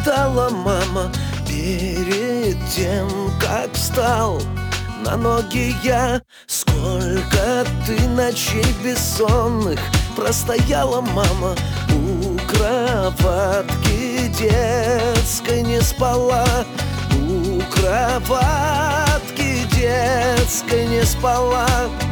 устала, мама, перед тем, как встал на ноги я. Сколько ты ночей бессонных простояла, мама, у кроватки детской не спала. У кроватки детской не спала.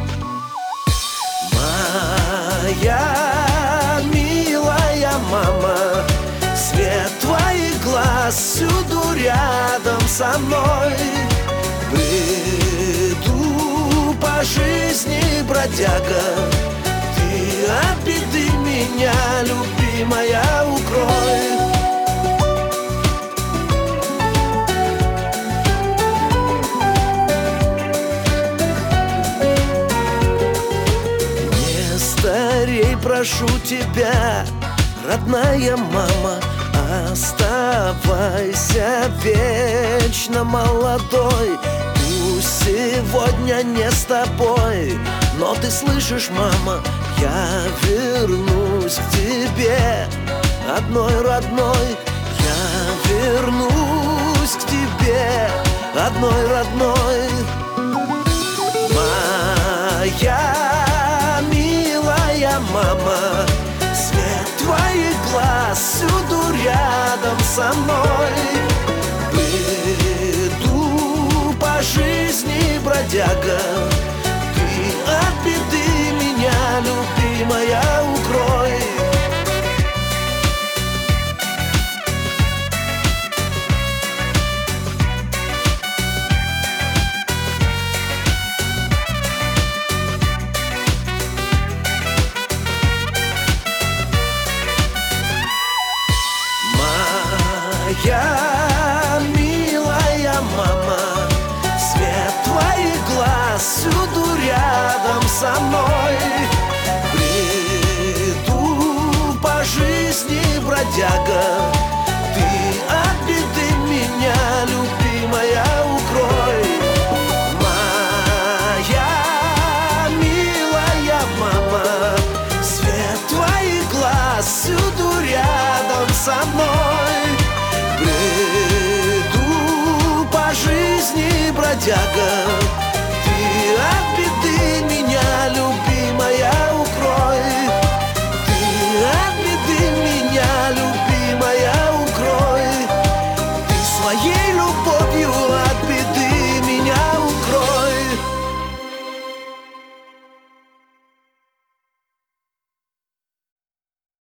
Моя милая мама, свет твоих глаз всюду рядом со мной. Бреду по жизни, бродяга, ты от беды меня, любимая, укрой. Прошу тебя, родная мама, оставайся вечно молодой. Пусть сегодня не с тобой, но ты слышишь, мама, я вернусь к тебе, одной родной. Я вернусь к тебе, одной родной. Моя мама, свет твоих глаз всюду рядом со мной. Бреду по жизни, бродяга, ты от беды меня, любимая, укрой. Моя милая мама, свет твоих глаз всюду рядом со мной. Бреду по жизни, бродяга, ты от беды меня, любимая, укрой. Моя милая мама, свет твоих глаз всюду рядом со мной. Бреду по жизни, бродяга,